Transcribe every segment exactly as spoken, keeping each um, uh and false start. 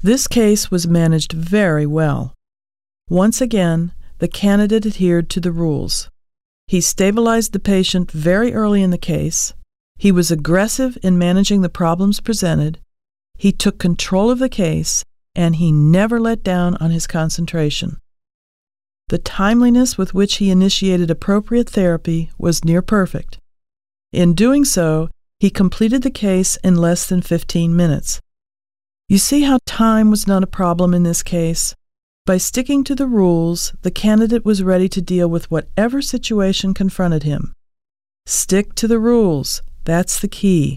This case was managed very well. Once again, the candidate adhered to the rules. He stabilized the patient very early in the case. He was aggressive in managing the problems presented. He took control of the case, and he never let down on his concentration. The timeliness with which he initiated appropriate therapy was near perfect. In doing so, he completed the case in less than fifteen minutes. You see how time was not a problem in this case? By sticking to the rules, the candidate was ready to deal with whatever situation confronted him. Stick to the rules. That's the key.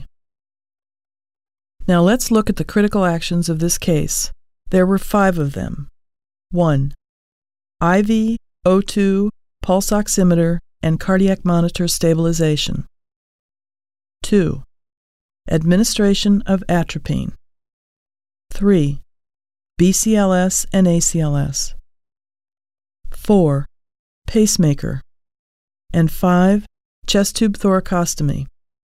Now let's look at the critical actions of this case. There were five of them. one. I V, O two, pulse oximeter, and cardiac monitor stabilization. two. Administration of atropine. three. B C L S and A C L S. four. Pacemaker. And five. Chest tube thoracostomy.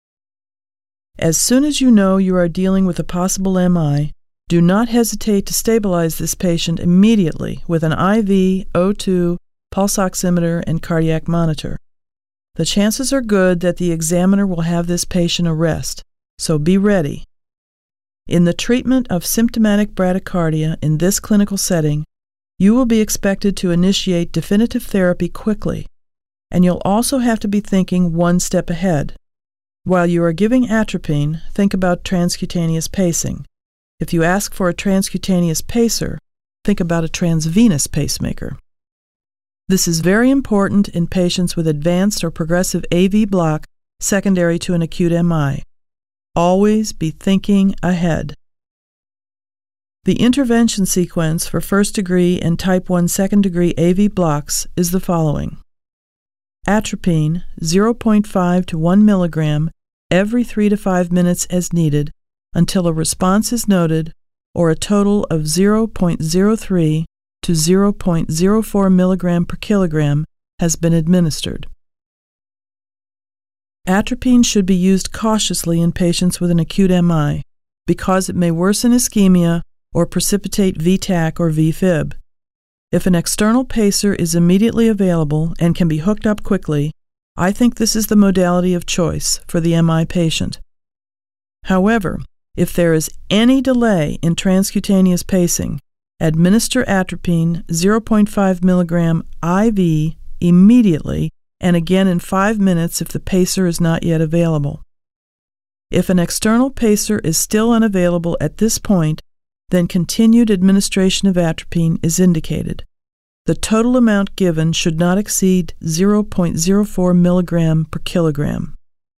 As soon as you know you are dealing with a possible M I, do not hesitate to stabilize this patient immediately with an I V, O two, pulse oximeter, and cardiac monitor. The chances are good that the examiner will have this patient arrest, so be ready. In the treatment of symptomatic bradycardia in this clinical setting, you will be expected to initiate definitive therapy quickly, and you'll also have to be thinking one step ahead. While you are giving atropine, think about transcutaneous pacing. If you ask for a transcutaneous pacer, think about a transvenous pacemaker. This is very important in patients with advanced or progressive A V block secondary to an acute M I. Always be thinking ahead. The intervention sequence for first-degree and type one second-degree A V blocks is the following. Atropine, zero point five to one milligram every three to five minutes as needed until a response is noted, or a total of zero point zero three to zero point zero four milligram per kilogram has been administered. Atropine should be used cautiously in patients with an acute M I because it may worsen ischemia or precipitate V TAC or V fib. If an external pacer is immediately available and can be hooked up quickly, I think this is the modality of choice for the M I patient. However, if there is any delay in transcutaneous pacing, administer atropine zero point five milligram I V immediately and again in five minutes if the pacer is not yet available. If an external pacer is still unavailable at this point, then continued administration of atropine is indicated. The total amount given should not exceed zero point zero four milligram per kilogram.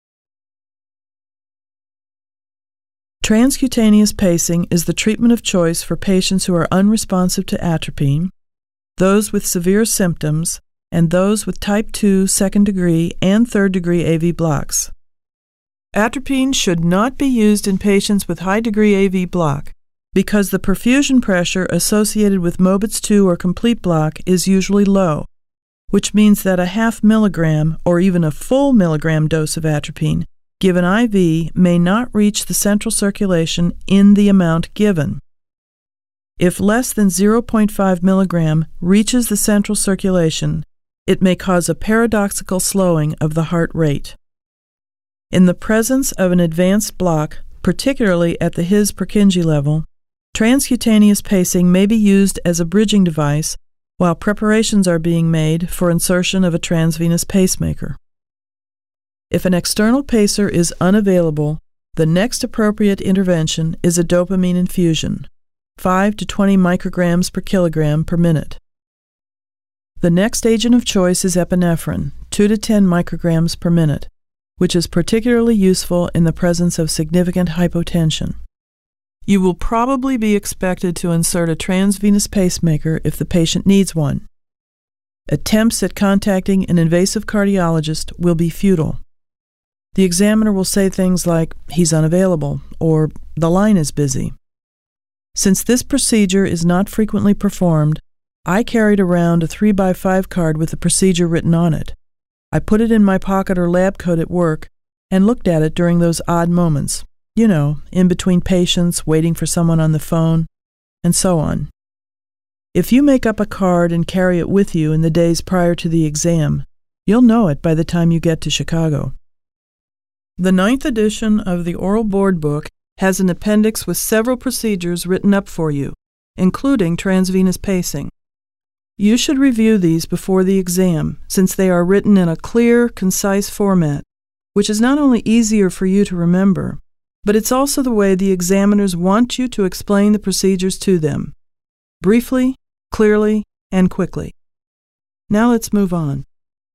Transcutaneous pacing is the treatment of choice for patients who are unresponsive to atropine, those with severe symptoms, and those with type two second-degree and third-degree A V blocks. Atropine should not be used in patients with high-degree A V block because the perfusion pressure associated with Mobitz two or complete block is usually low, which means that a half milligram or even a full milligram dose of atropine given I V may not reach the central circulation in the amount given. If less than zero point five milligram reaches the central circulation, it may cause a paradoxical slowing of the heart rate. In the presence of an advanced block, particularly at the His-Purkinje level, transcutaneous pacing may be used as a bridging device while preparations are being made for insertion of a transvenous pacemaker. If an external pacer is unavailable, the next appropriate intervention is a dopamine infusion, five to twenty micrograms per kilogram per minute. The next agent of choice is epinephrine, two to ten micrograms per minute, which is particularly useful in the presence of significant hypotension. You will probably be expected to insert a transvenous pacemaker if the patient needs one. Attempts at contacting an invasive cardiologist will be futile. The examiner will say things like, "He's unavailable," or "The line is busy." Since this procedure is not frequently performed, I carried around a three by five card with the procedure written on it. I put it in my pocket or lab coat at work and looked at it during those odd moments, you know, in between patients, waiting for someone on the phone, and so on. If you make up a card and carry it with you in the days prior to the exam, you'll know it by the time you get to Chicago. The ninth edition of the Oral Board Book has an appendix with several procedures written up for you, including transvenous pacing. You should review these before the exam, since they are written in a clear, concise format, which is not only easier for you to remember, but it's also the way the examiners want you to explain the procedures to them, briefly, clearly, and quickly. Now let's move on.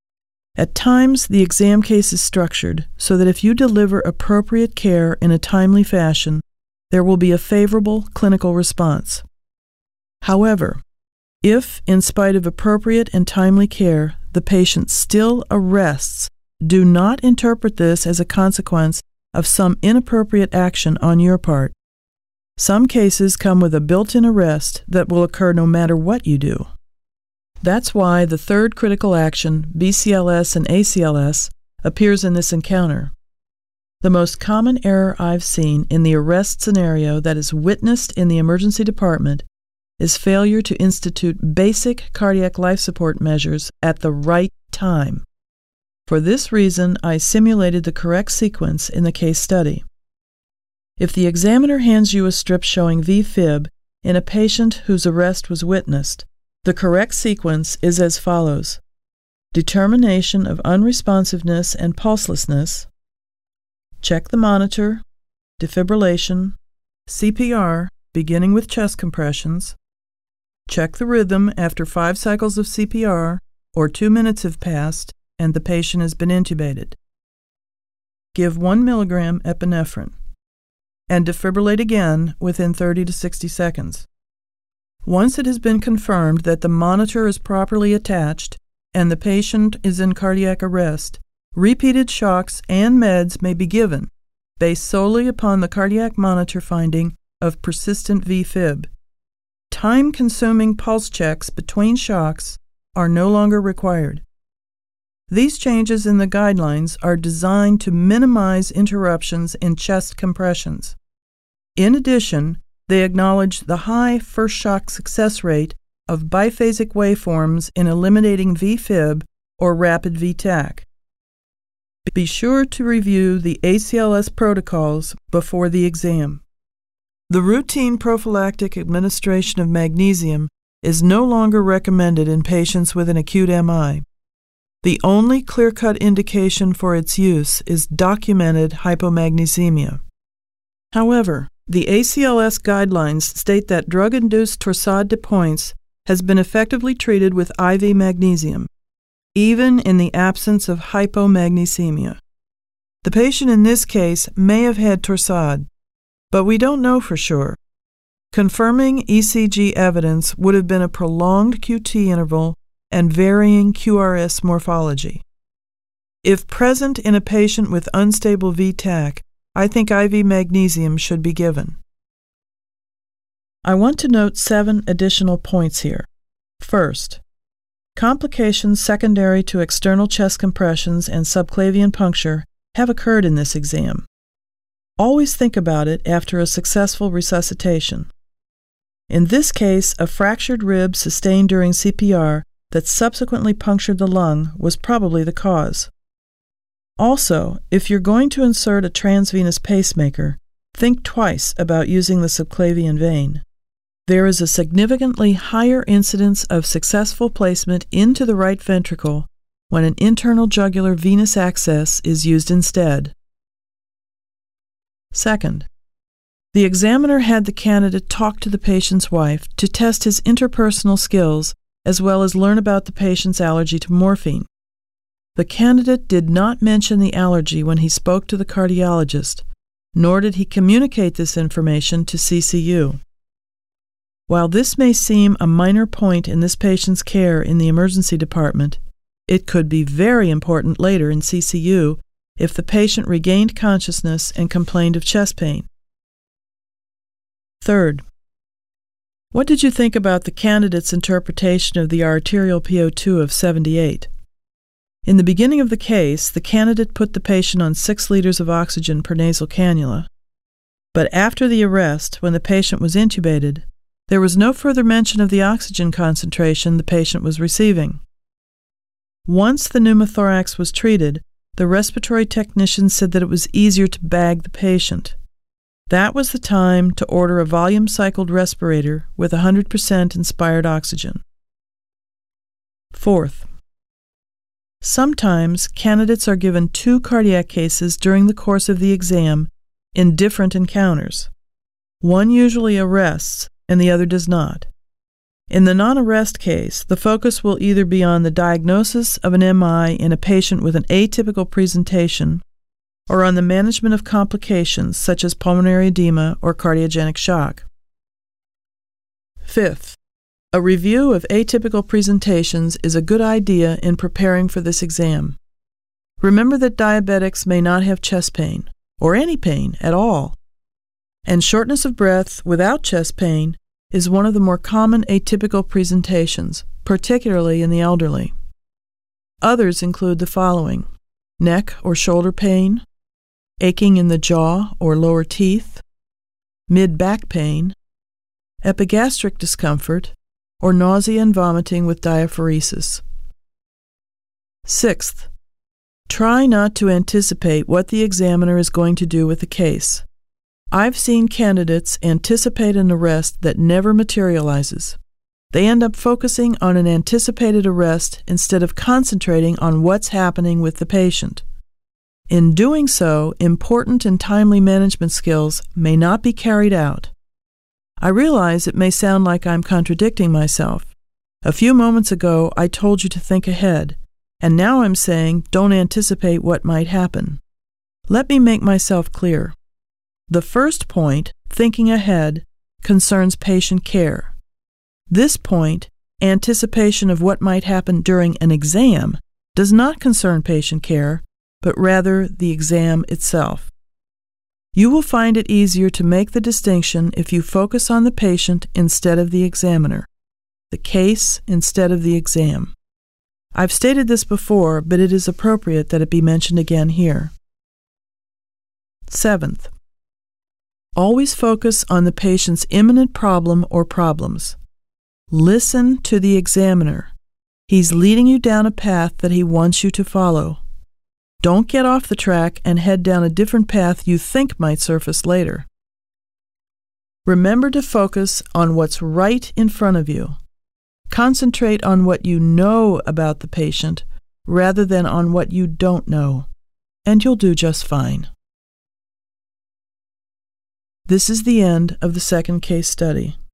At times, the exam case is structured so that if you deliver appropriate care in a timely fashion, there will be a favorable clinical response. However, if, in spite of appropriate and timely care, the patient still arrests, do not interpret this as a consequence of some inappropriate action on your part. Some cases come with a built-in arrest that will occur no matter what you do. That's why the third critical action, B C L S and A C L S, appears in this encounter. The most common error I've seen in the arrest scenario that is witnessed in the emergency department is failure to institute basic cardiac life support measures at the right time. For this reason, I simulated the correct sequence in the case study. If the examiner hands you a strip showing V fib in a patient whose arrest was witnessed, the correct sequence is as follows: determination of unresponsiveness and pulselessness, check the monitor, defibrillation, C P R, beginning with chest compressions, check the rhythm after five cycles of C P R or two minutes have passed and the patient has been intubated. Give one milligram epinephrine and defibrillate again within thirty to sixty seconds. Once it has been confirmed that the monitor is properly attached and the patient is in cardiac arrest, repeated shocks and meds may be given, based solely upon the cardiac monitor finding of persistent V fib. Time-consuming pulse checks between shocks are no longer required. These changes in the guidelines are designed to minimize interruptions in chest compressions. In addition, they acknowledge the high first shock success rate of biphasic waveforms in eliminating V fib or rapid V TAC. Be sure to review the A C L S protocols before the exam. The routine prophylactic administration of magnesium is no longer recommended in patients with an acute M I. The only clear-cut indication for its use is documented hypomagnesemia. However, the A C L S guidelines state that drug-induced torsade de pointes has been effectively treated with I V magnesium, even in the absence of hypomagnesemia. The patient in this case may have had torsade, but we don't know for sure. Confirming E C G evidence would have been a prolonged Q T interval and varying Q R S morphology. If present in a patient with unstable V TAC, I think I V magnesium should be given. I want to note seven additional points here. First, complications secondary to external chest compressions and subclavian puncture have occurred in this exam. Always think about it after a successful resuscitation. In this case, a fractured rib sustained during C P R that subsequently punctured the lung was probably the cause. Also, if you're going to insert a transvenous pacemaker, think twice about using the subclavian vein. There is a significantly higher incidence of successful placement into the right ventricle when an internal jugular venous access is used instead. Second, the examiner had the candidate talk to the patient's wife to test his interpersonal skills as well as learn about the patient's allergy to morphine. The candidate did not mention the allergy when he spoke to the cardiologist, nor did he communicate this information to C C U. While this may seem a minor point in this patient's care in the emergency department, it could be very important later in C C U if the patient regained consciousness and complained of chest pain. Third, what did you think about the candidate's interpretation of the arterial P O two of seventy-eight? In the beginning of the case, the candidate put the patient on six liters of oxygen per nasal cannula, but after the arrest, when the patient was intubated, There was no further mention of the oxygen concentration the patient was receiving. Once the pneumothorax was treated, the respiratory technician said that it was easier to bag the patient. That was the time to order a volume-cycled respirator with one hundred percent inspired oxygen. Fourth, sometimes candidates are given two cardiac cases during the course of the exam in different encounters. One usually arrests and the other does not. In the non-arrest case, the focus will either be on the diagnosis of an M I in a patient with an atypical presentation or on the management of complications such as pulmonary edema or cardiogenic shock. Fifth, a review of atypical presentations is a good idea in preparing for this exam. Remember that diabetics may not have chest pain, or any pain at all, and shortness of breath without chest pain is one of the more common atypical presentations, particularly in the elderly. Others include the following: neck or shoulder pain, aching in the jaw or lower teeth, mid-back pain, epigastric discomfort, or nausea and vomiting with diaphoresis. Sixth, try not to anticipate what the examiner is going to do with the case. I've seen candidates anticipate an arrest that never materializes. They end up focusing on an anticipated arrest instead of concentrating on what's happening with the patient. In doing so, important and timely management skills may not be carried out. I realize it may sound like I'm contradicting myself. A few moments ago, I told you to think ahead, and now I'm saying don't anticipate what might happen. Let me make myself clear. The first point, thinking ahead, concerns patient care. This point, anticipation of what might happen during an exam, does not concern patient care, but rather the exam itself. You will find it easier to make the distinction if you focus on the patient instead of the examiner, the case instead of the exam. I've stated this before, but it is appropriate that it be mentioned again here. Seventh, always focus on the patient's imminent problem or problems. Listen to the examiner. He's leading you down a path that he wants you to follow. Don't get off the track and head down a different path you think might surface later. Remember to focus on what's right in front of you. Concentrate on what you know about the patient rather than on what you don't know, and you'll do just fine. This is the end of the second case study.